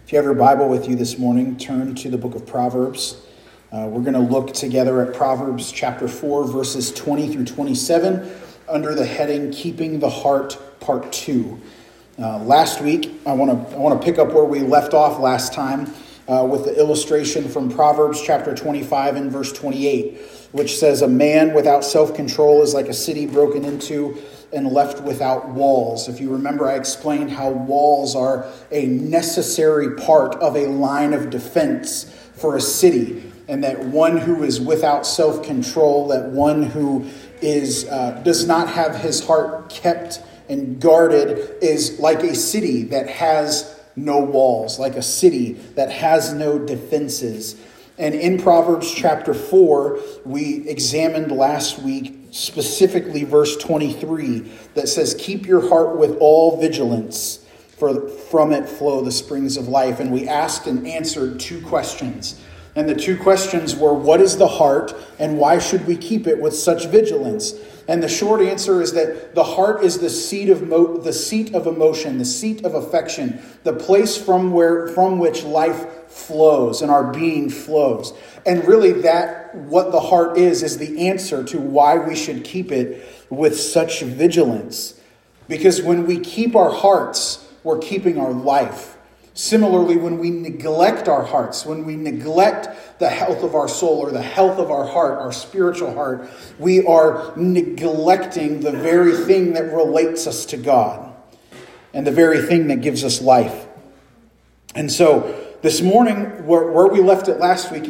If you have your Bible with you this morning, turn to the book of Proverbs. We're going to look together at Proverbs chapter 4, verses 20 through 27, under the heading, Keeping the Heart, Part 2. Last week, I want to pick up where we left off last time with the illustration from Proverbs chapter 25 and verse 28, which says, a man without self-control is like a city broken into and left without walls. If you remember, I explained how walls are a necessary part of a line of defense for a city, and that one who is without self-control, that one who does not have his heart kept and guarded, is like a city that has no walls, like a city that has no defenses. And in Proverbs chapter 4, we examined last week specifically verse 23 that says, keep your heart with all vigilance, for from it flow the springs of life. And we asked and answered two questions. And the two questions were, what is the heart and why should we keep it with such vigilance? And the short answer is that the heart is the seat of emotion, the seat of affection, the place from which life flows and our being flows. And really what the heart is the answer to why we should keep it with such vigilance. Because when we keep our hearts, we're keeping our life. Similarly, when we neglect our hearts, when we neglect the health of our soul or the health of our heart, our spiritual heart, we are neglecting the very thing that relates us to God and the very thing that gives us life. And so this morning, where we left it last week,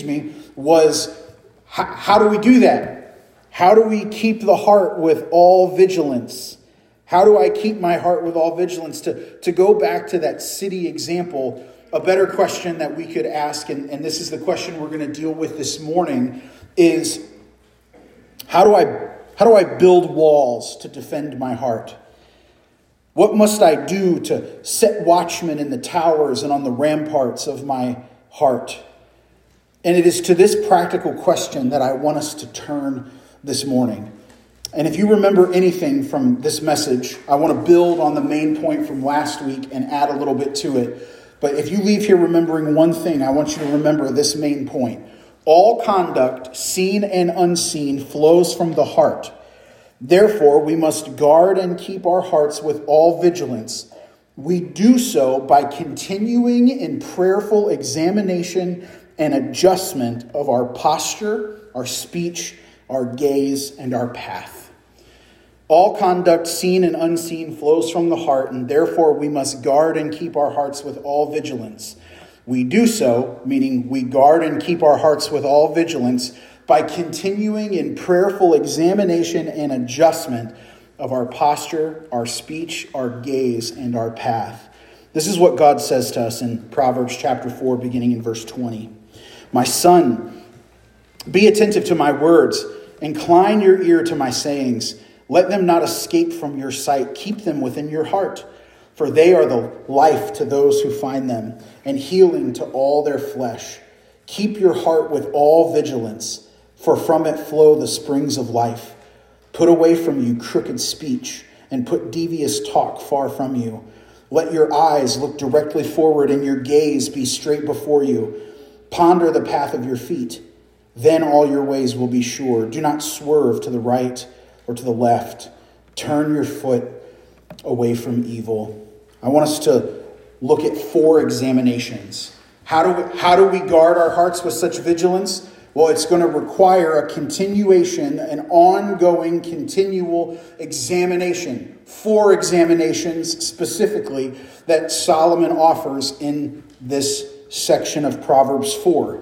was how do we do that? How do we keep the heart with all vigilance? How do I keep my heart with all vigilance? To go back to that city example, a better question that we could ask, and this is the question we're going to deal with this morning, is how do I build walls to defend my heart? What must I do to set watchmen in the towers and on the ramparts of my heart? And it is to this practical question that I want us to turn this morning. And if you remember anything from this message, I want to build on the main point from last week and add a little bit to it. But if you leave here remembering one thing, I want you to remember this main point. All conduct, seen and unseen, flows from the heart. Therefore, we must guard and keep our hearts with all vigilance. We do so by continuing in prayerful examination and adjustment of our posture, our speech, our gaze, and our path. All conduct, seen and unseen, flows from the heart, and therefore we must guard and keep our hearts with all vigilance. We do so, meaning we guard and keep our hearts with all vigilance, by continuing in prayerful examination and adjustment of our posture, our speech, our gaze, and our path. This is what God says to us in Proverbs chapter 4, beginning in verse 20. My son, be attentive to my words. Incline your ear to my sayings. Let them not escape from your sight. Keep them within your heart, for they are the life to those who find them, and healing to all their flesh. Keep your heart with all vigilance, for from it flow the springs of life. Put away from you crooked speech, and put devious talk far from you. Let your eyes look directly forward, and your gaze be straight before you. Ponder the path of your feet. Then all your ways will be sure. Do not swerve to the right or to the left. Turn your foot away from evil. I want us to look at 4 examinations. How do we guard our hearts with such vigilance? Well, it's going to require a continuation, an ongoing, continual examination. 4 examinations specifically that Solomon offers in this section of Proverbs 4.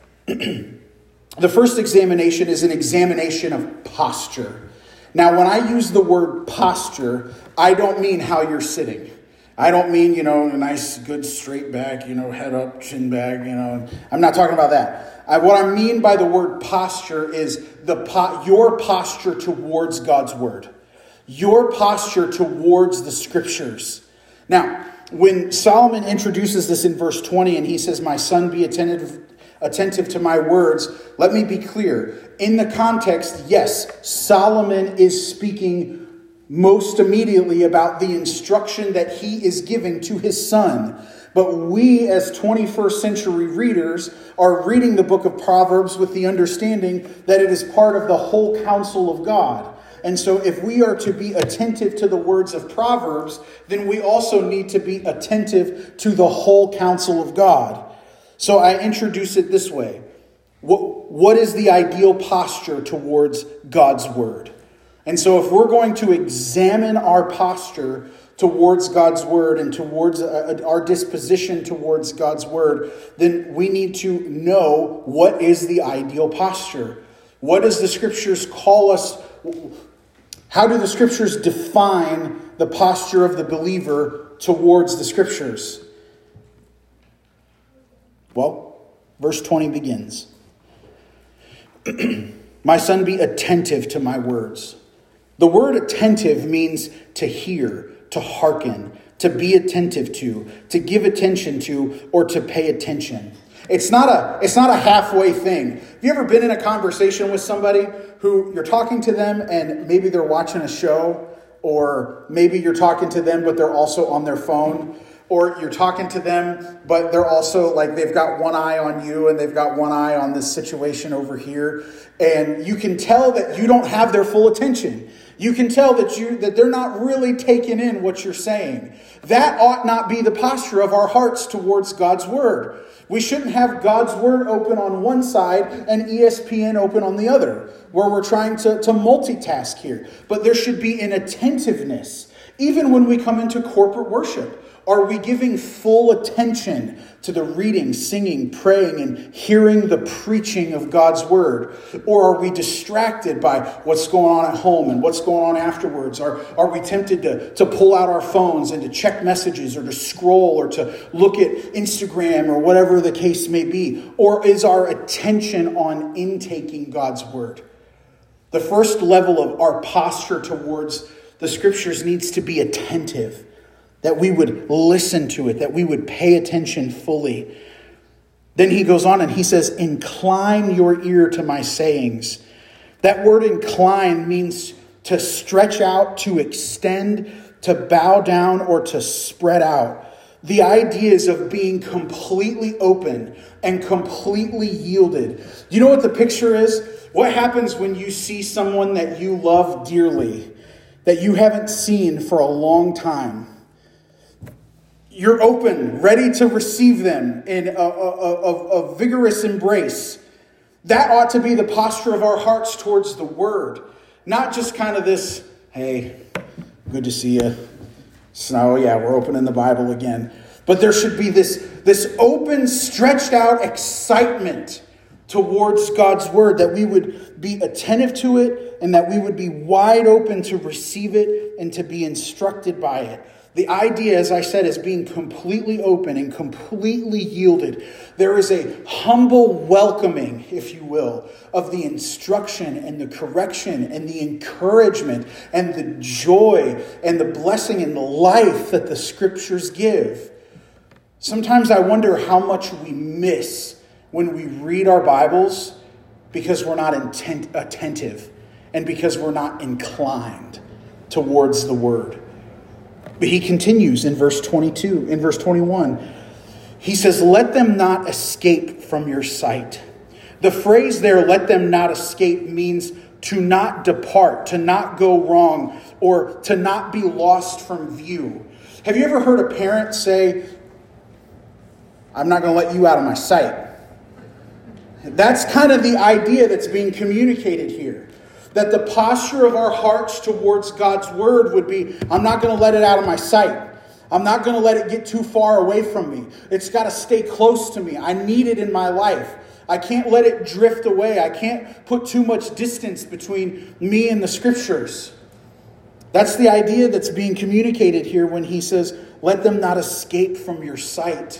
The first examination is an examination of posture. Now, when I use the word posture, I don't mean how you're sitting. I don't mean, a nice, good straight back, head up, chin back, I'm not talking about that. What I mean by the word posture is your posture towards God's word. Your posture towards the scriptures. Now, when Solomon introduces this in verse 20 and he says, my son, be attentive to my words, let me be clear. In the context, yes, Solomon is speaking most immediately about the instruction that he is giving to his son. But we, as 21st century readers, are reading the book of Proverbs with the understanding that it is part of the whole counsel of God. And so if we are to be attentive to the words of Proverbs, then we also need to be attentive to the whole counsel of God. So I introduce it this way. What is the ideal posture towards God's word? And so if we're going to examine our posture towards God's word and towards our disposition towards God's word, then we need to know what is the ideal posture. What does the scriptures call us? How do the scriptures define the posture of the believer towards the scriptures? Well, verse 20 begins. My son, be attentive to my words. The word attentive means to hear, to hearken, to be attentive to give attention to, or to pay attention. It's not a halfway thing. Have you ever been in a conversation with somebody who you're talking to them and maybe they're watching a show, or maybe you're talking to them but they're also on their phone, or you're talking to them but they're also like they've got one eye on you and they've got one eye on this situation over here, and you can tell that you don't have their full attention. You can tell that they're not really taking in what you're saying. That ought not be the posture of our hearts towards God's word. We shouldn't have God's word open on one side and ESPN open on the other, where we're trying to multitask here. But there should be an attentiveness. Even when we come into corporate worship, are we giving full attention to the reading, singing, praying, and hearing the preaching of God's word? Or are we distracted by what's going on at home and what's going on afterwards? Are we tempted to pull out our phones and to check messages or to scroll or to look at Instagram or whatever the case may be? Or is our attention on intaking God's word? The first level of our posture towards the scriptures needs to be attentive. That we would listen to it, that we would pay attention fully. Then he goes on and he says, incline your ear to my sayings. That word incline means to stretch out, to extend, to bow down, or to spread out. The ideas of being completely open and completely yielded. You know what the picture is? What happens when you see someone that you love dearly, that you haven't seen for a long time? You're open, ready to receive them in a vigorous embrace. That ought to be the posture of our hearts towards the word. Not just kind of this, hey, good to see you. So yeah, we're opening the Bible again. But there should be this open, stretched out excitement towards God's word, that we would be attentive to it and that we would be wide open to receive it and to be instructed by it. The idea, as I said, is being completely open and completely yielded. There is a humble welcoming, if you will, of the instruction and the correction and the encouragement and the joy and the blessing and the life that the scriptures give. Sometimes I wonder how much we miss when we read our Bibles because we're not attentive and because we're not inclined towards the word. But he continues in verse 22, in verse 21. He says, let them not escape from your sight. The phrase there, let them not escape, means to not depart, to not go wrong, or to not be lost from view. Have you ever heard a parent say, I'm not going to let you out of my sight? That's kind of the idea that's being communicated here. That the posture of our hearts towards God's word would be, I'm not going to let it out of my sight. I'm not going to let it get too far away from me. It's got to stay close to me. I need it in my life. I can't let it drift away. I can't put too much distance between me and the scriptures. That's the idea that's being communicated here when he says, let them not escape from your sight.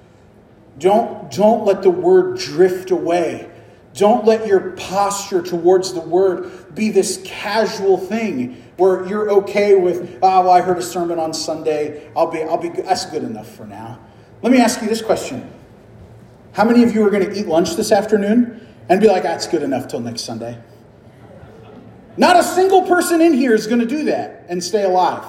Don't let the word drift away. Don't let your posture towards the word be this casual thing where you're okay with, I heard a sermon on Sunday. I'll be that's good enough for now. Let me ask you this question. How many of you are going to eat lunch this afternoon and be like, that's good enough till next Sunday? Not a single person in here is going to do that and stay alive.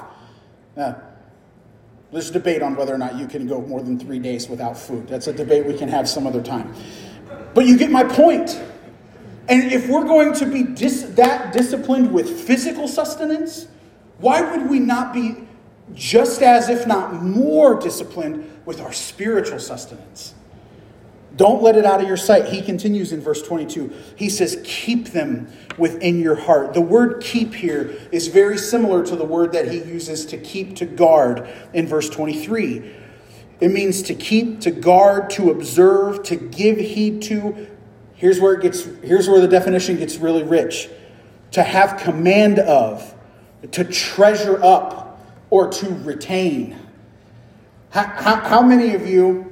There's debate on whether or not you can go more than 3 days without food. That's a debate we can have some other time. But you get my point. And if we're going to be that disciplined with physical sustenance, why would we not be just as, if not more, disciplined with our spiritual sustenance? Don't let it out of your sight. He continues in verse 22. He says, keep them within your heart. The word keep here is very similar to the word that he uses to keep, to guard in verse 23. It means to keep, to guard, to observe, to give heed to. Here's where the definition gets really rich. To have command of, to treasure up, or to retain. How many of you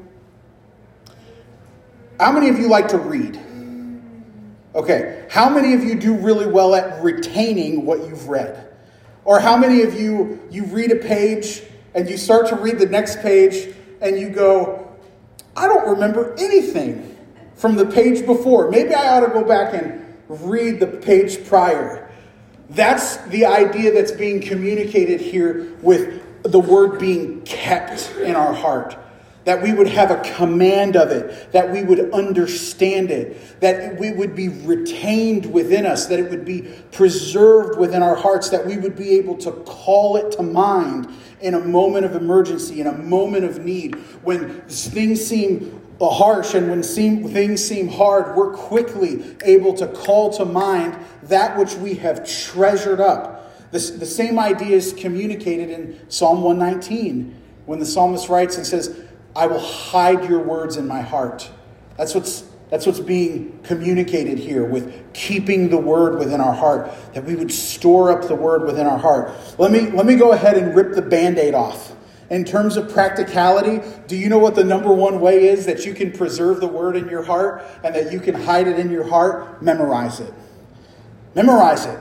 like to read? Okay. How many of you do really well at retaining what you've read? Or how many of you read a page and you start to read the next page and you go, I don't remember anything from the page before. Maybe I ought to go back and read the page prior. That's the idea that's being communicated here with the word being kept in our heart. That we would have a command of it, that we would understand it, that we would be retained within us, that it would be preserved within our hearts, that we would be able to call it to mind in a moment of emergency, in a moment of need, when things seem harsh and when things seem hard, we're quickly able to call to mind that which we have treasured up. The same idea is communicated in Psalm 119, when the psalmist writes and says, I will hide your words in my heart. That's what's being communicated here with keeping the word within our heart, that we would store up the word within our heart. Let me go ahead and rip the Band-Aid off. In terms of practicality, do you know what the number one way is that you can preserve the word in your heart and that you can hide it in your heart? Memorize it. Memorize it.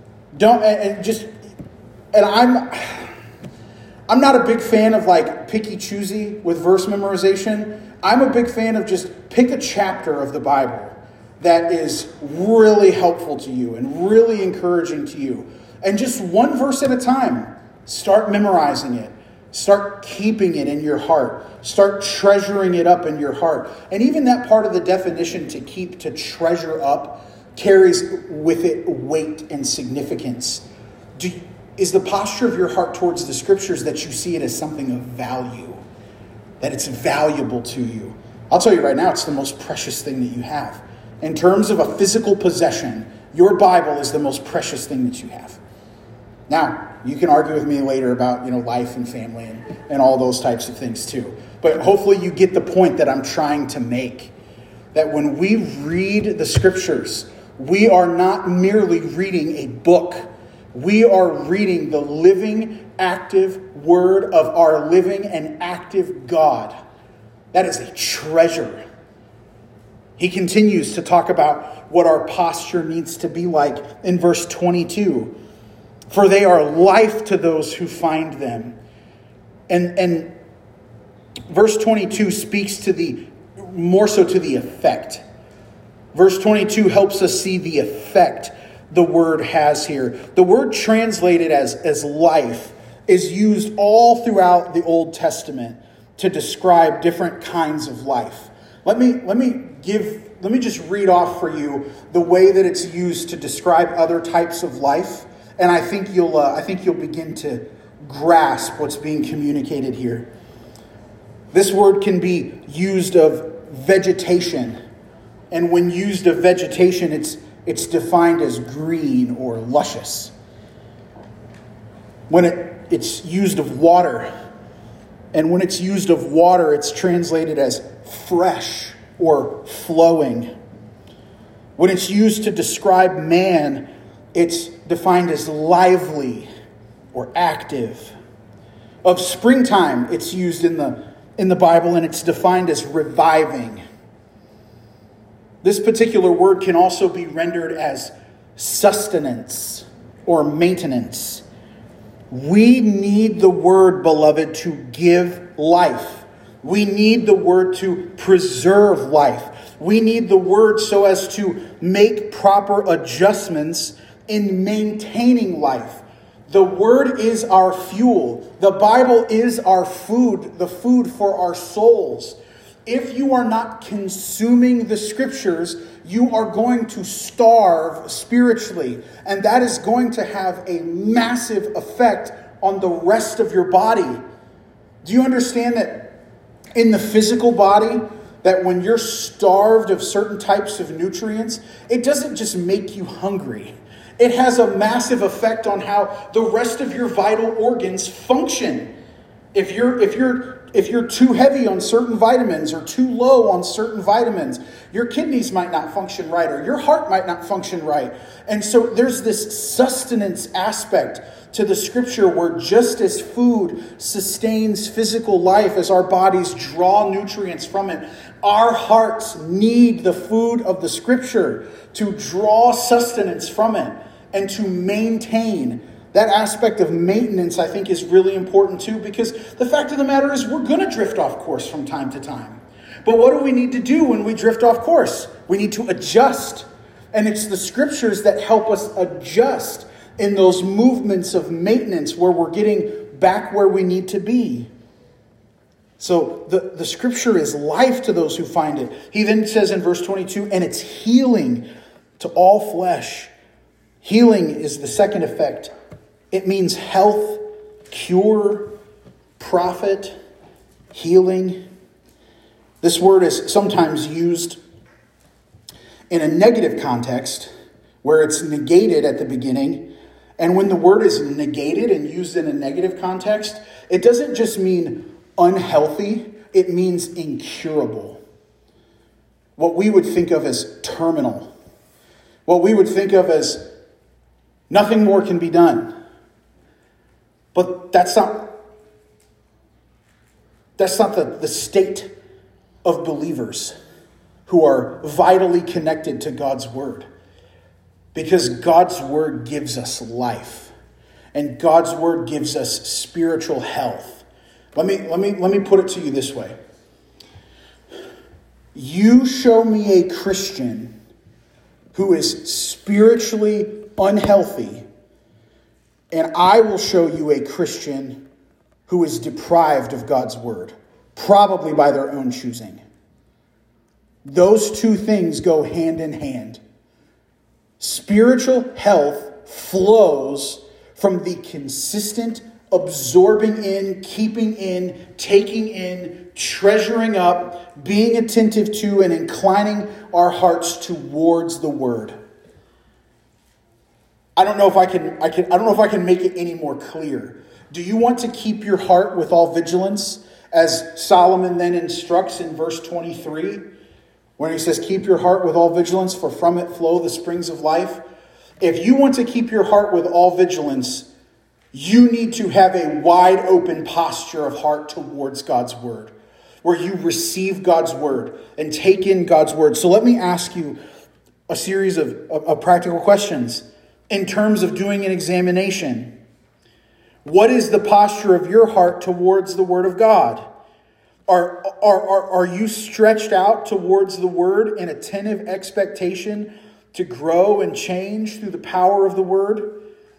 I'm not a big fan of like picky-choosy with verse memorization. I'm a big fan of just pick a chapter of the Bible that is really helpful to you and really encouraging to you. And just one verse at a time, start memorizing it. Start keeping it in your heart. Start treasuring it up in your heart. And even that part of the definition to keep, to treasure up, carries with it weight and significance. Is the posture of your heart towards the scriptures that you see it as something of value? That it's valuable to you? I'll tell you right now, it's the most precious thing that you have. In terms of a physical possession, your Bible is the most precious thing that you have. Now, you can argue with me later about, life and family and all those types of things too. But hopefully you get the point that I'm trying to make. That when we read the scriptures, we are not merely reading a book. We are reading the living, active word of our living and active God. That is a treasure. He continues to talk about what our posture needs to be like in verse 22. For they are life to those who find them. And verse 22 speaks to more so to the effect. Verse 22 helps us see the effect the word has here. The word translated as life is used all throughout the Old Testament to describe different kinds of life. Let me just read off for you the way that it's used to describe other types of life. And I think you'll begin to grasp what's being communicated here. This word can be used of vegetation, and when used of vegetation, it's defined as green or luscious. When it's used of water, and when it's used of water, it's translated as fresh or flowing. When it's used to describe man, it's defined as lively or active. Of springtime, it's used in the Bible, and it's defined as reviving. This particular word can also be rendered as sustenance or maintenance. We need the word, beloved, to give life. We need the word to preserve life. We need the word so as to make proper adjustments in maintaining life. The Word is our fuel. The Bible is our food, the food for our souls. If you are not consuming the Scriptures, you are going to starve spiritually. And that is going to have a massive effect on the rest of your body. Do you understand that in the physical body, that when you're starved of certain types of nutrients, it doesn't just make you hungry. It has a massive effect on how the rest of your vital organs function. If you're too heavy on certain vitamins or too low on certain vitamins, your kidneys might not function right or your heart might not function right. And so there's this sustenance aspect to the Scripture where just as food sustains physical life as our bodies draw nutrients from it, our hearts need the food of the Scripture to draw sustenance from it and to maintain. That aspect of maintenance, I think, is really important too, because the fact of the matter is we're going to drift off course from time to time. But what do we need to do when we drift off course? We need to adjust. And it's the Scriptures that help us adjust in those movements of maintenance where we're getting back where we need to be. So the Scripture is life to those who find it. He then says in verse 22, and it's healing to all flesh. Healing is the second effect. It means health, cure, profit, healing. This word is sometimes used in a negative context where it's negated at the beginning. And when the word is negated and used in a negative context, it doesn't just mean unhealthy, it means incurable. What we would think of as terminal. What we would think of as nothing more can be done. But that's not the state of believers who are vitally connected to God's Word. Because God's Word gives us life. And God's Word gives us spiritual health. Let me put it to you this way. You show me a Christian who is spiritually unhealthy, and I will show you a Christian who is deprived of God's Word, probably by their own choosing. Those two things go hand in hand. Spiritual health flows from the consistent absorbing in, keeping in, taking in, treasuring up, being attentive to, and inclining our hearts towards the Word. I don't know if I can make it any more clear. Do you want to keep your heart with all vigilance, as Solomon then instructs in verse 23, when he says, "Keep your heart with all vigilance, for from it flow the springs of life"? If you want to keep your heart with all vigilance, you need to have a wide open posture of heart towards God's Word, where you receive God's Word and take in God's Word. So let me ask you a series of practical questions in terms of doing an examination. What is the posture of your heart towards the Word of God? Are you stretched out towards the Word in attentive expectation to grow and change through the power of the Word?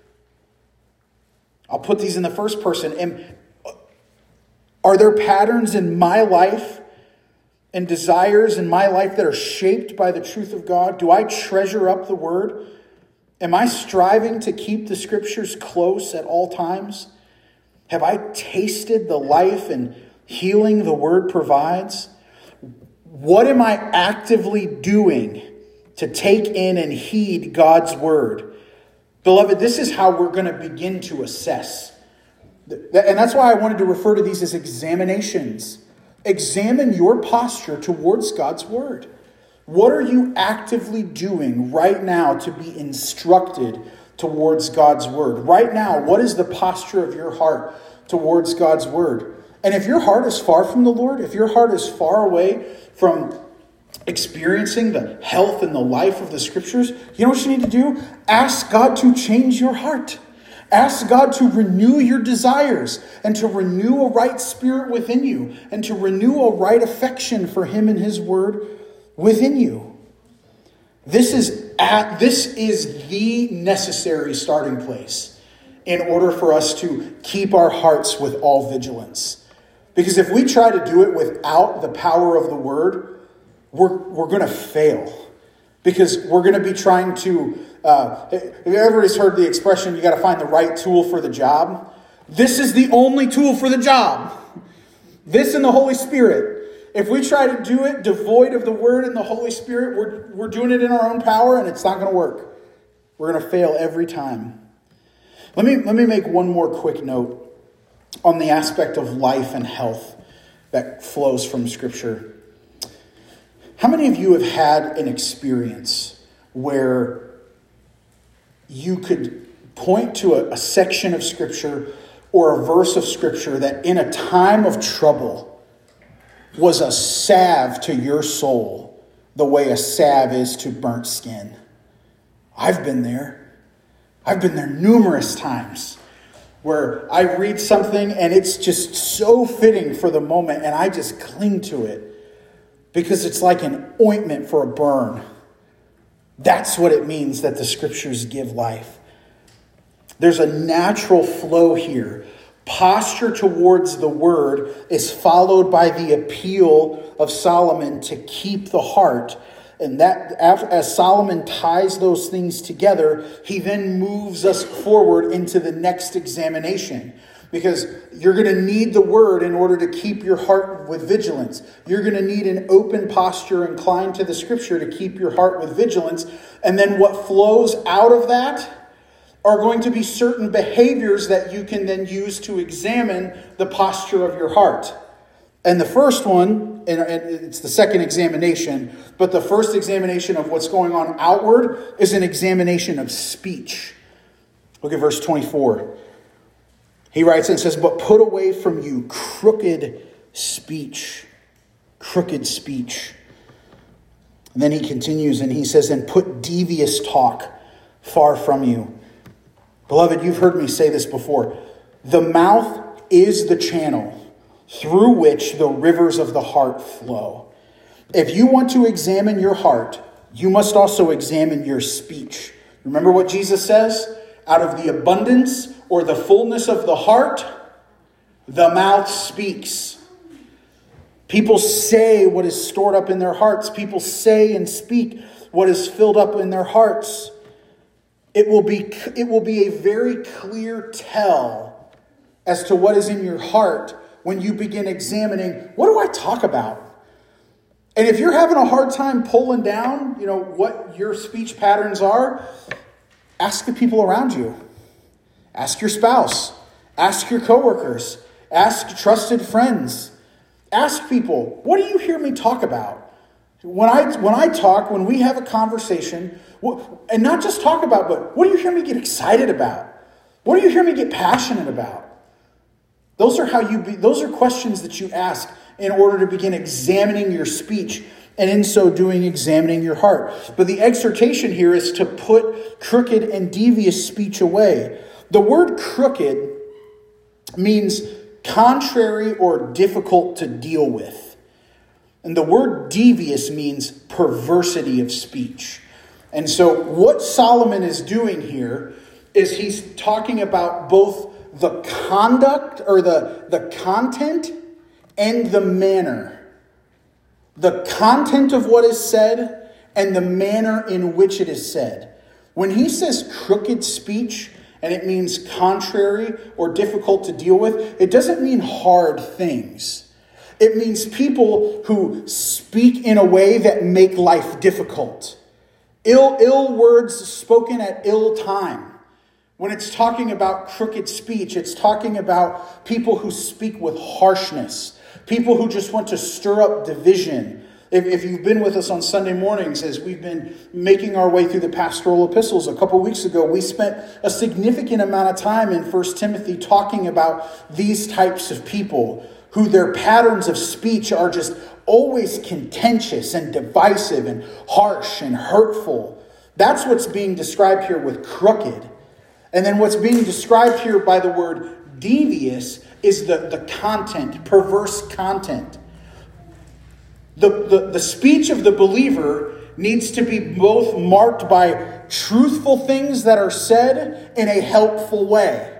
I'll put these in the first person. Are there patterns in my life and desires in my life that are shaped by the truth of God? Do I treasure up the Word? Am I striving to keep the Scriptures close at all times? Have I tasted the life and healing the Word provides? What am I actively doing to take in and heed God's Word? Beloved, this is how we're going to begin to assess. And that's why I wanted to refer to these as examinations. Examine your posture towards God's Word. What are you actively doing right now to be instructed towards God's Word? Right now, what is the posture of your heart towards God's Word? And if your heart is far from the Lord, if your heart is far away from experiencing the health and the life of the Scriptures, you know what you need to do? Ask God to change your heart. Ask God to renew your desires and to renew a right spirit within you and to renew a right affection for Him and His Word within you. This is this is the necessary starting place in order for us to keep our hearts with all vigilance. Because if we try to do it without the power of the word, we're going to fail. Because we're going to be trying to, everybody's heard the expression, you got to find the right tool for the job. This is the only tool for the job. This and the Holy Spirit. If we try to do it devoid of the Word and the Holy Spirit, we're doing it in our own power, and it's not going to work. We're going to fail every time. Let me make one more quick note on the aspect of life and health that flows from Scripture. How many of you have had an experience where you could point to a section of Scripture or a verse of Scripture that in a time of trouble was a salve to your soul the way a salve is to burnt skin? I've been there. I've been there numerous times where I read something and it's just so fitting for the moment and I just cling to it because it's like an ointment for a burn. That's what it means that the Scriptures give life. There's a natural flow here. Posture towards the word is followed by the appeal of Solomon to keep the heart. And that, as Solomon ties those things together, he then moves us forward into the next examination. Because you're going to need the word in order to keep your heart with vigilance. You're going to need an open posture inclined to the Scripture to keep your heart with vigilance. And then what flows out of that are going to be certain behaviors that you can then use to examine the posture of your heart. And the first one, and it's the second examination, but the first examination of what's going on outward is an examination of speech. Look at verse 24. He writes and says, "But put away from you crooked speech." Crooked speech. And then he continues and he says, "And put devious talk far from you." Beloved, you've heard me say this before. The mouth is the channel through which the rivers of the heart flow. If you want to examine your heart, you must also examine your speech. Remember what Jesus says? Out of the abundance or the fullness of the heart, the mouth speaks. People say what is stored up in their hearts. People say and speak what is filled up in their hearts. It will be a very clear tell as to what is in your heart when you begin examining, what do I talk about? And if you're having a hard time pulling down, what your speech patterns are, ask the people around you. Ask your spouse. Ask your coworkers. Ask trusted friends. Ask people, what do you hear me talk about? When I talk, when we have a conversation, and not just talk about, but what do you hear me get excited about? What do you hear me get passionate about? Those are questions that you ask in order to begin examining your speech, and in so doing, examining your heart. But the exhortation here is to put crooked and devious speech away. The word crooked means contrary or difficult to deal with. And the word devious means perversity of speech. And so what Solomon is doing here is he's talking about both the conduct or the content and the manner. The content of what is said and the manner in which it is said. When he says crooked speech, and it means contrary or difficult to deal with, it doesn't mean hard things. It means people who speak in a way that make life difficult. Ill words spoken at ill time. When it's talking about crooked speech, it's talking about people who speak with harshness. People who just want to stir up division. If you've been with us on Sunday mornings as we've been making our way through the pastoral epistles, a couple weeks ago, we spent a significant amount of time in 1 Timothy talking about these types of people who their patterns of speech are just always contentious and divisive and harsh and hurtful. That's what's being described here with crooked. And then what's being described here by the word devious is the content, perverse content. The speech of the believer needs to be both marked by truthful things that are said in a helpful way.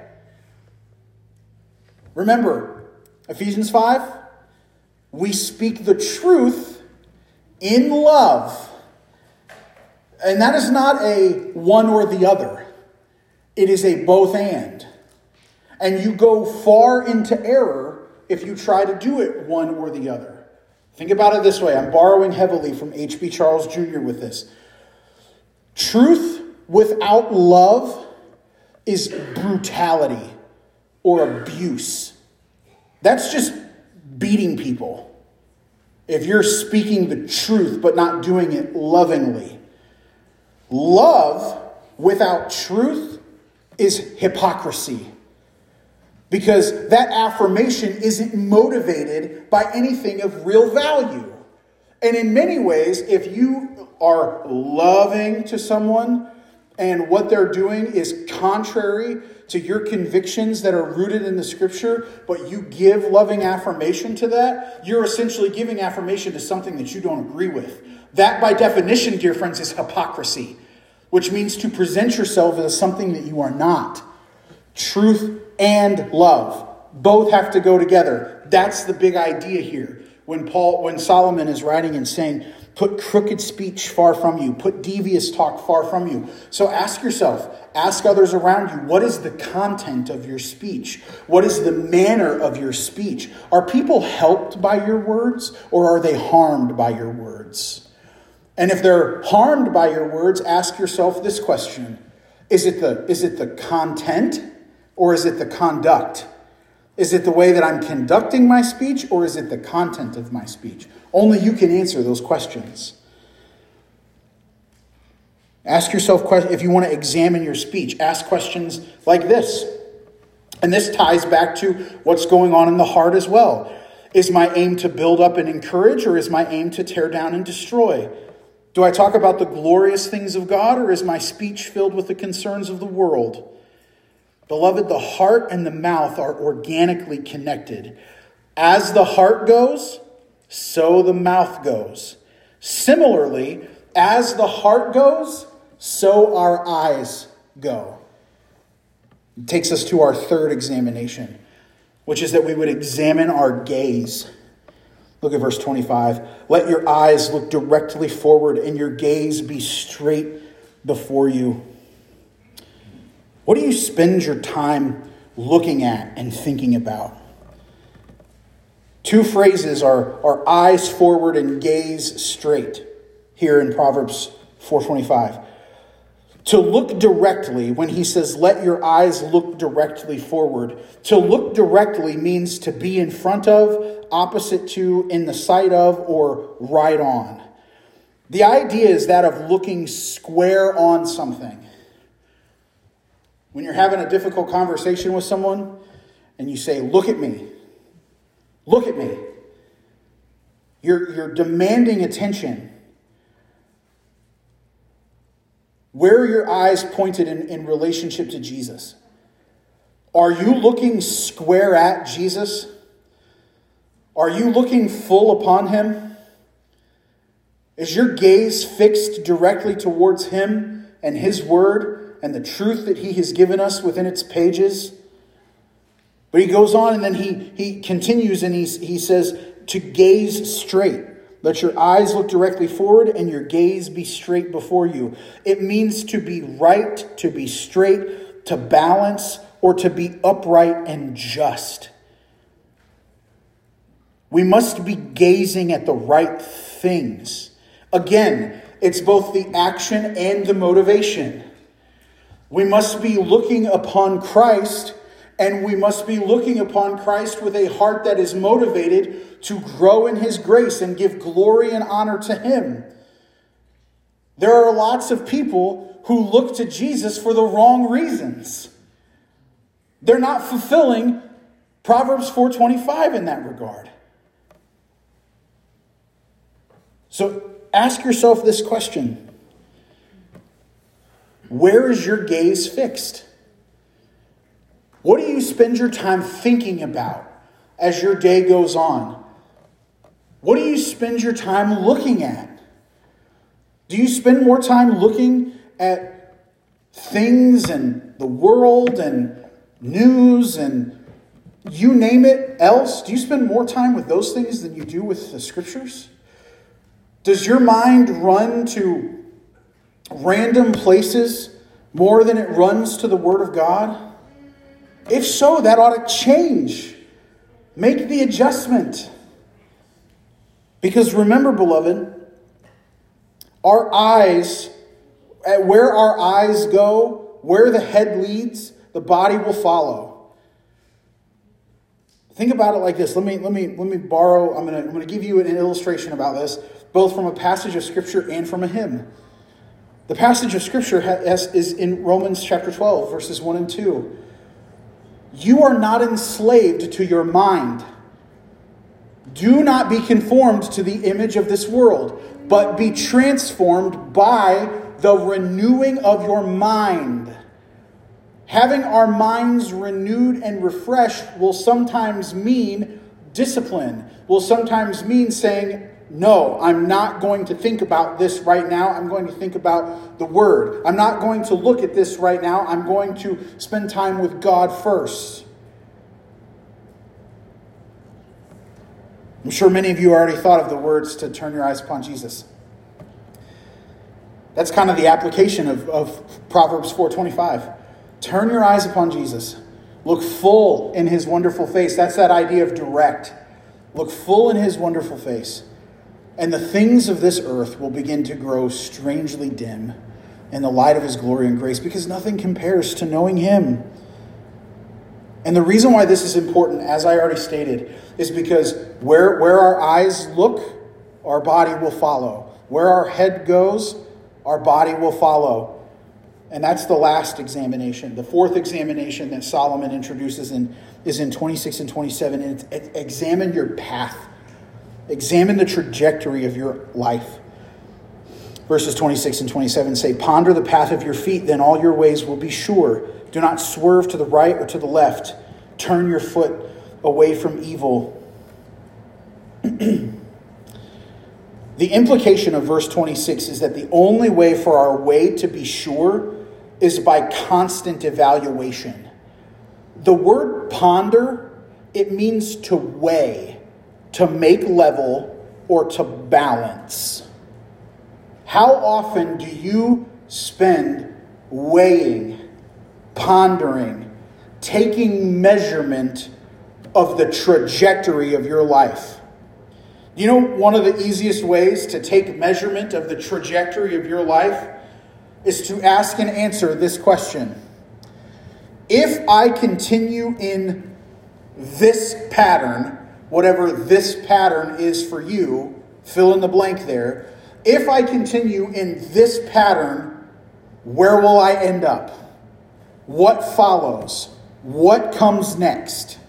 Remember, Ephesians 5, we speak the truth in love. And that is not a one or the other. It is a both and. And you go far into error if you try to do it one or the other. Think about it this way. I'm borrowing heavily from H.B. Charles Jr. with this. Truth without love is brutality or abuse. That's just beating people. If you're speaking the truth but not doing it lovingly. Love without truth is hypocrisy. Because that affirmation isn't motivated by anything of real value. And in many ways, if you are loving to someone and what they're doing is contrary to your convictions that are rooted in the Scripture, but you give loving affirmation to that, you're essentially giving affirmation to something that you don't agree with. That, by definition, dear friends, is hypocrisy, which means to present yourself as something that you are not. Truth and love both have to go together. That's the big idea here. When Solomon is writing and saying, put crooked speech far from you, put devious talk far from you. So ask yourself, ask others around you, what is the content of your speech? What is the manner of your speech? Are people helped by your words, or are they harmed by your words? And if they're harmed by your words, ask yourself this question. Is it the content, or is it the conduct? Is it the way that I'm conducting my speech, or is it the content of my speech? Only you can answer those questions. Ask yourself questions. If you want to examine your speech, ask questions like this. And this ties back to what's going on in the heart as well. Is my aim to build up and encourage, or is my aim to tear down and destroy? Do I talk about the glorious things of God, or is my speech filled with the concerns of the world? Beloved, the heart and the mouth are organically connected. As the heart goes, so the mouth goes. Similarly, as the heart goes, so our eyes go. It takes us to our third examination, which is that we would examine our gaze. Look at verse 25. Let your eyes look directly forward and your gaze be straight before you. What do you spend your time looking at and thinking about? Two phrases are eyes forward and gaze straight here in Proverbs 4:25. To look directly, when he says, let your eyes look directly forward, to look directly means to be in front of, opposite to, in the sight of, or right on. The idea is that of looking square on something. When you're having a difficult conversation with someone and you say, look at me. Look at me. You're demanding attention. Where are your eyes pointed in relationship to Jesus? Are you looking square at Jesus? Are you looking full upon him? Is your gaze fixed directly towards him and his word and the truth that he has given us within its pages? But he goes on and then he continues and he says to gaze straight. Let your eyes look directly forward and your gaze be straight before you. It means to be right, to be straight, to balance, or to be upright and just. We must be gazing at the right things. Again, it's both the action and the motivation. We must be looking upon Christ, and we must be looking upon Christ with a heart that is motivated to grow in his grace and give glory and honor to him. There are lots of people who look to Jesus for the wrong reasons. They're not fulfilling Proverbs 4:25 in that regard. So ask yourself this question. Where is your gaze fixed? What do you spend your time thinking about as your day goes on? What do you spend your time looking at? Do you spend more time looking at things and the world and news and you name it else? Do you spend more time with those things than you do with the Scriptures? Does your mind run to random places more than it runs to the Word of God? If so, that ought to change. Make the adjustment. Because remember, beloved, our eyes, where our eyes go, where the head leads, the body will follow. Think about it like this. Let me borrow. I'm going to give you an illustration about this, both from a passage of Scripture and from a hymn. The passage of Scripture is in Romans chapter 12, verses 1 and 2. You are not enslaved to your mind. Do not be conformed to the image of this world, but be transformed by the renewing of your mind. Having our minds renewed and refreshed will sometimes mean discipline, will sometimes mean saying, no, I'm not going to think about this right now. I'm going to think about the Word. I'm not going to look at this right now. I'm going to spend time with God first. I'm sure many of you already thought of the words to turn your eyes upon Jesus. That's kind of the application of Proverbs 4:25. Turn your eyes upon Jesus. Look full in His wonderful face. That's that idea of direct. Look full in His wonderful face. And the things of this earth will begin to grow strangely dim in the light of His glory and grace, because nothing compares to knowing Him. And the reason why this is important, as I already stated, is because where our eyes look, our body will follow. Where our head goes, our body will follow. And that's the last examination. The fourth examination that Solomon introduces is in 26 and 27. And it's examine your path. Examine the trajectory of your life. Verses 26 and 27 say, ponder the path of your feet, then all your ways will be sure. Do not swerve to the right or to the left. Turn your foot away from evil. The implication of verse 26 is that the only way for our way to be sure is by constant evaluation. The word ponder, it means to weigh, to make level, or to balance. How often do you spend weighing, pondering, taking measurement of the trajectory of your life? You know, one of the easiest ways to take measurement of the trajectory of your life is to ask and answer this question. If I continue in this pattern, whatever this pattern is for you, fill in the blank there. If I continue in this pattern, where will I end up? What follows? What comes next?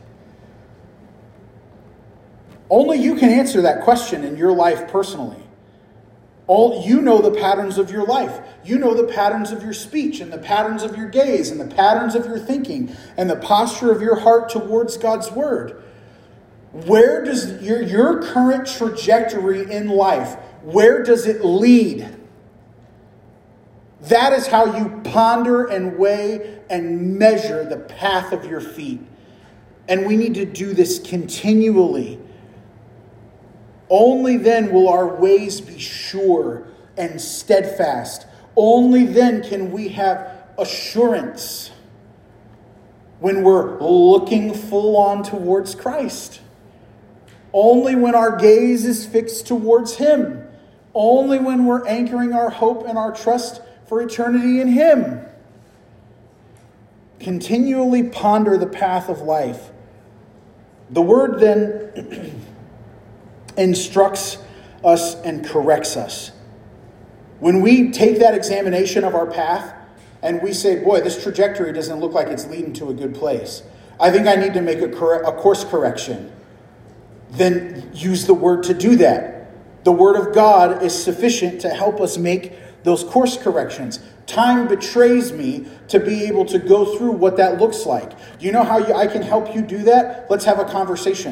Only you can answer that question in your life personally. You know the patterns of your life. You know the patterns of your speech and the patterns of your gaze and the patterns of your thinking and the posture of your heart towards God's Word. Where does your current trajectory in life, where does it lead? That is how you ponder and weigh and measure the path of your feet. And we need to do this continually. Only then will our ways be sure and steadfast. Only then can we have assurance when we're looking full on towards Christ. Only when our gaze is fixed towards Him. Only when we're anchoring our hope and our trust for eternity in Him. Continually ponder the path of life. The Word then instructs us and corrects us. When we take that examination of our path and we say, boy, this trajectory doesn't look like it's leading to a good place. I think I need to make a course correction. Then use the Word to do that. The Word of God is sufficient to help us make those course corrections. Time betrays me to be able to go through what that looks like. Do you know how I can help you do that? Let's have a conversation.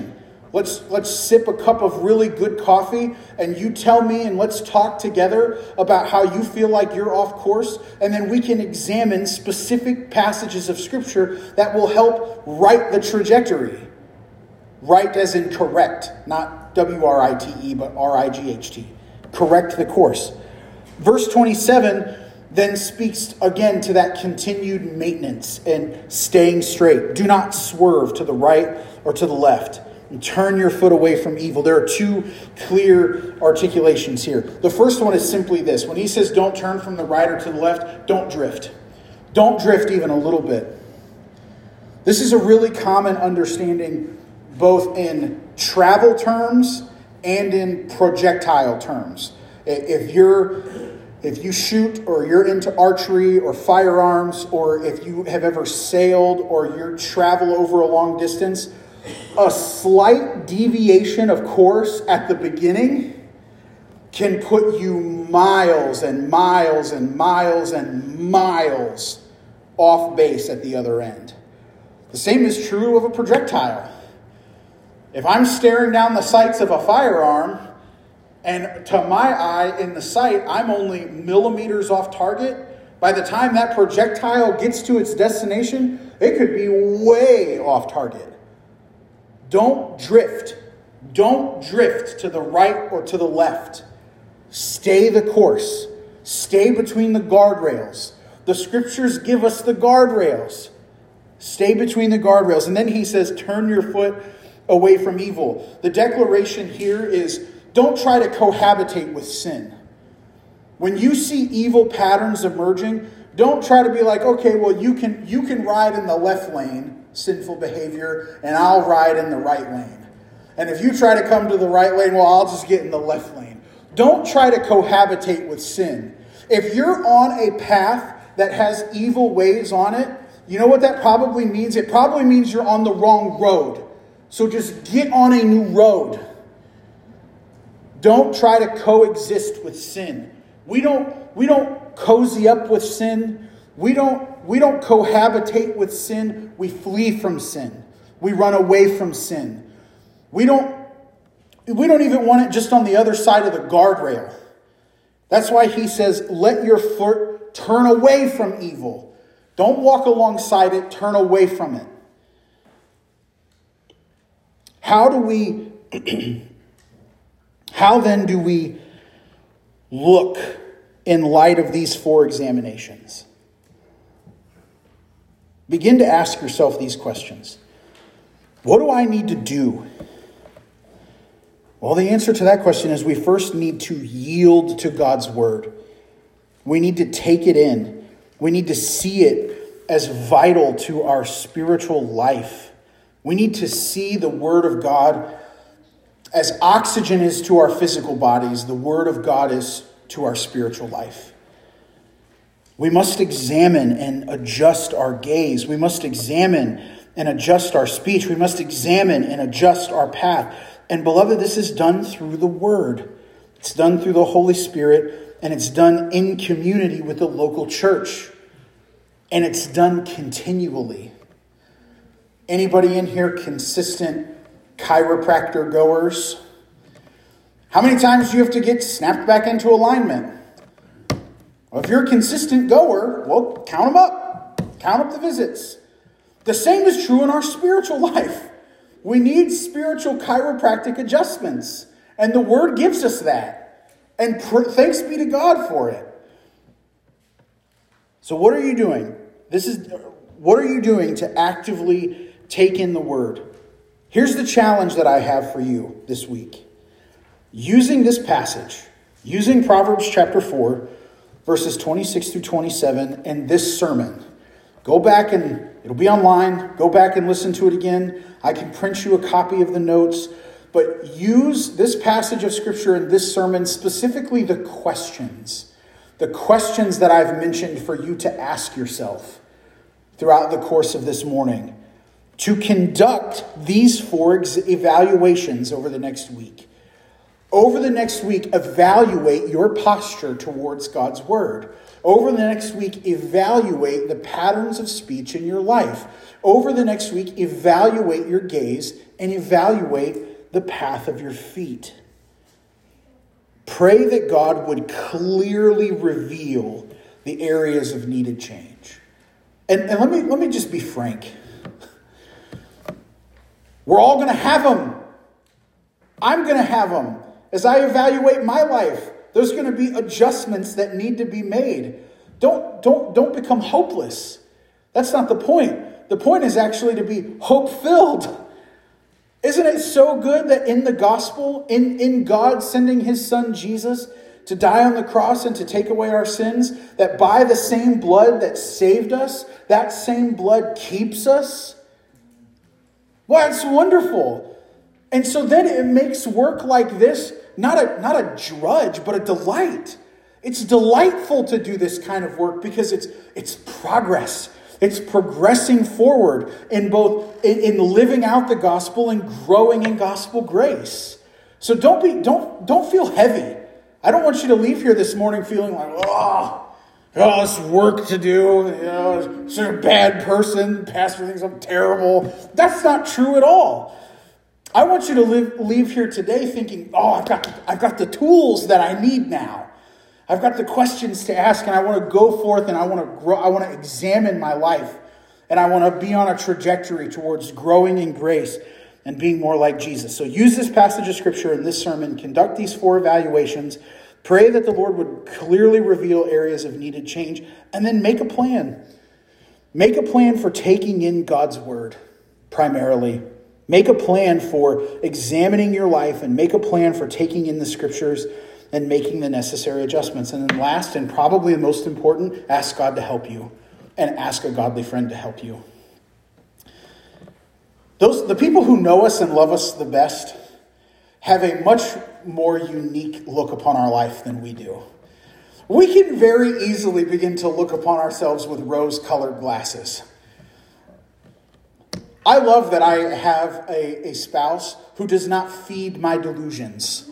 Let's sip a cup of really good coffee and you tell me and let's talk together about how you feel like you're off course. And then we can examine specific passages of Scripture that will help right the trajectory. Right as in correct, not W-R-I-T-E, but R-I-G-H-T. Correct the course. Verse 27 then speaks again to that continued maintenance and staying straight. Do not swerve to the right or to the left. And turn your foot away from evil. There are two clear articulations here. The first one is simply this. When he says don't turn from the right or to the left, don't drift. Don't drift even a little bit. This is a really common understanding both in travel terms and in projectile terms. If you shoot or you're into archery or firearms, or if you have ever sailed or you travel over a long distance, a slight deviation of course at the beginning can put you miles and miles and miles and miles off base at the other end. The same is true of a projectile. If I'm staring down the sights of a firearm, and to my eye in the sight, I'm only millimeters off target, by the time that projectile gets to its destination, it could be way off target. Don't drift. Don't drift to the right or to the left. Stay the course. Stay between the guardrails. The Scriptures give us the guardrails. Stay between the guardrails. And then he says, turn your foot away from evil. The declaration here is, don't try to cohabitate with sin. When you see evil patterns emerging, don't try to be like, okay, well, you can ride in the left lane, sinful behavior, and I'll ride in the right lane. And if you try to come to the right lane, well, I'll just get in the left lane. Don't try to cohabitate with sin. If you're on a path that has evil ways on it, you know what that probably means? It probably means you're on the wrong road. So just get on a new road. Don't try to coexist with sin. We don't cozy up with sin. We don't cohabitate with sin. We flee from sin. We run away from sin. We don't even want it just on the other side of the guardrail. That's why he says, let your foot turn away from evil. Don't walk alongside it, turn away from it. How then do we look in light of these four examinations? Begin to ask yourself these questions. What do I need to do? Well, the answer to that question is we first need to yield to God's word. We need to take it in. We need to see it as vital to our spiritual life. We need to see the word of God as oxygen is to our physical bodies. The word of God is to our spiritual life. We must examine and adjust our gaze. We must examine and adjust our speech. We must examine and adjust our path. And beloved, this is done through the Word. It's done through the Holy Spirit, and it's done in community with the local church. And it's done continually. Anybody in here consistent chiropractor goers? How many times do you have to get snapped back into alignment? Well, if you're a consistent goer, well, count them up. Count up the visits. The same is true in our spiritual life. We need spiritual chiropractic adjustments. And the Word gives us that. And thanks be to God for it. So what are you doing? What are you doing to actively take in the Word? Here's the challenge that I have for you this week. Using this passage, using Proverbs chapter 4, verses 26 through 27, and this sermon. Go back and it'll be online. Go back and listen to it again. I can print you a copy of the notes. But use this passage of Scripture and this sermon, specifically the questions that I've mentioned for you to ask yourself throughout the course of this morning, to conduct these four evaluations over the next week. Over the next week, evaluate your posture towards God's Word. Over the next week, evaluate the patterns of speech in your life. Over the next week, evaluate your gaze and evaluate the path of your feet. Pray that God would clearly reveal the areas of needed change. And let me just be frank. We're all going to have them. I'm going to have them. As I evaluate my life, there's going to be adjustments that need to be made. Don't become hopeless. That's not the point. The point is actually to be hope-filled. Isn't it so good that in the gospel, in God sending his son Jesus to die on the cross and to take away our sins, that by the same blood that saved us, that same blood keeps us? Well, it's wonderful. And so then it makes work like this not a drudge, but a delight. It's delightful to do this kind of work because it's progress. It's progressing forward in both in living out the gospel and growing in gospel grace. So don't feel heavy. I don't want you to leave here this morning feeling like, oh, it's work to do. Such a bad person. Pastor thinks I'm terrible. That's not true at all. I want you to leave here today thinking, I've got the tools that I need now. I've got the questions to ask, and I want to go forth, and I want to grow. I want to examine my life, and I want to be on a trajectory towards growing in grace and being more like Jesus. So use this passage of Scripture in this sermon, conduct these 4 evaluations, pray that the Lord would clearly reveal areas of needed change, and then make a plan. Make a plan for taking in God's word, primarily. Make a plan for examining your life, and make a plan for taking in the Scriptures and making the necessary adjustments. And then last, and probably the most important, ask God to help you and ask a godly friend to help you. The people who know us and love us the best have a much more unique look upon our life than we do. We can very easily begin to look upon ourselves with rose-colored glasses. I love that I have a spouse who does not feed my delusions.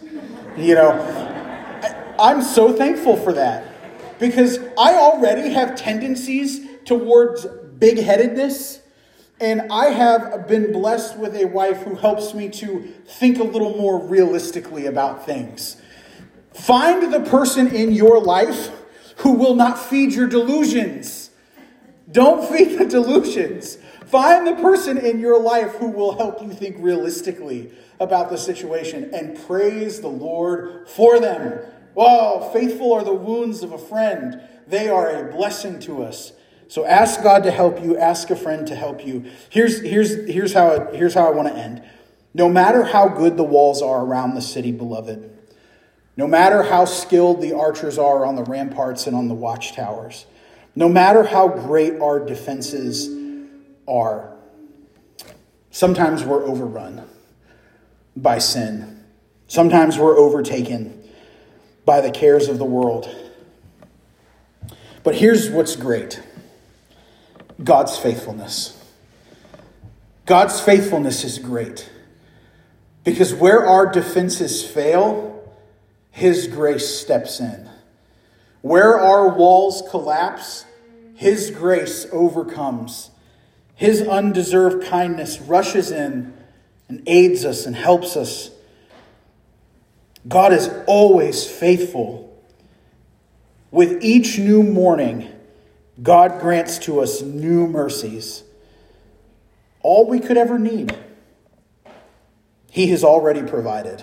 I'm so thankful for that because I already have tendencies towards big-headedness, and I have been blessed with a wife who helps me to think a little more realistically about things. Find the person in your life who will not feed your delusions. Don't feed the delusions. Find the person in your life who will help you think realistically about the situation, and praise the Lord for them. Whoa, faithful are the wounds of a friend. They are a blessing to us. So ask God to help you. Ask a friend to help you. Here's how I want to end. No matter how good the walls are around the city, beloved, no matter how skilled the archers are on the ramparts and on the watchtowers, no matter how great our defenses are, sometimes we're overrun by sin. Sometimes we're overtaken by the cares of the world. But here's what's great. God's faithfulness. God's faithfulness is great. Because where our defenses fail, his grace steps in. Where our walls collapse, his grace overcomes. His undeserved kindness rushes in and aids us and helps us. God is always faithful. With each new morning, God grants to us new mercies. All we could ever need, he has already provided.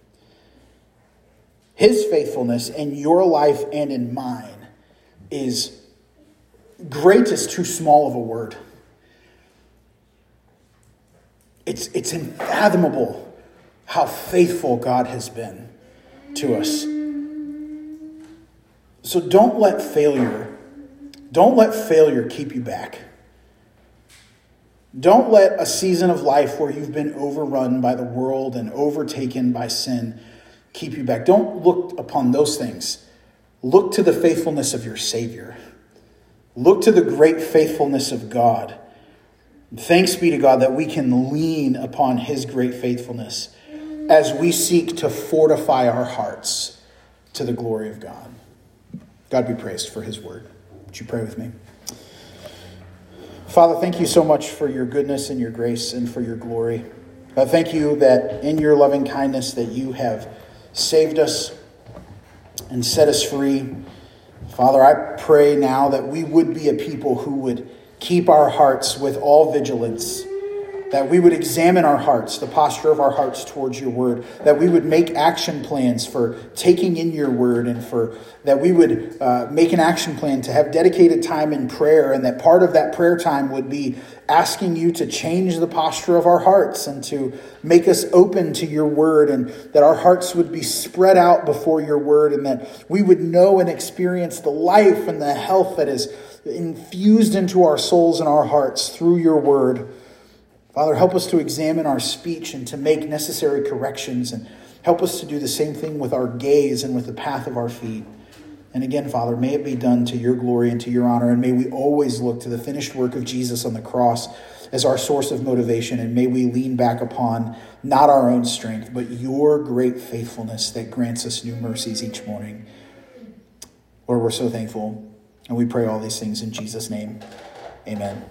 His faithfulness in your life and in mine is great is too small of a word. It's unfathomable how faithful God has been to us. So don't let failure keep you back. Don't let a season of life where you've been overrun by the world and overtaken by sin keep you back. Don't look upon those things. Look to the faithfulness of your Savior. Look to the great faithfulness of God. Thanks be to God that we can lean upon his great faithfulness as we seek to fortify our hearts to the glory of God. God be praised for his word. Would you pray with me? Father, thank you so much for your goodness and your grace and for your glory. But thank you that in your loving kindness that you have saved us and set us free. Father, I pray now that we would be a people who would keep our hearts with all vigilance, that we would examine our hearts, the posture of our hearts towards your word, that we would make action plans for taking in your word, and for that we would make an action plan to have dedicated time in prayer, and that part of that prayer time would be asking you to change the posture of our hearts and to make us open to your word, and that our hearts would be spread out before your word, and that we would know and experience the life and the health that is infused into our souls and our hearts through your word. Father, help us to examine our speech and to make necessary corrections, and help us to do the same thing with our gaze and with the path of our feet. And again, Father, may it be done to your glory and to your honor, and may we always look to the finished work of Jesus on the cross as our source of motivation, and may we lean back upon not our own strength, but your great faithfulness that grants us new mercies each morning. Lord, we're so thankful, and we pray all these things in Jesus' name. Amen.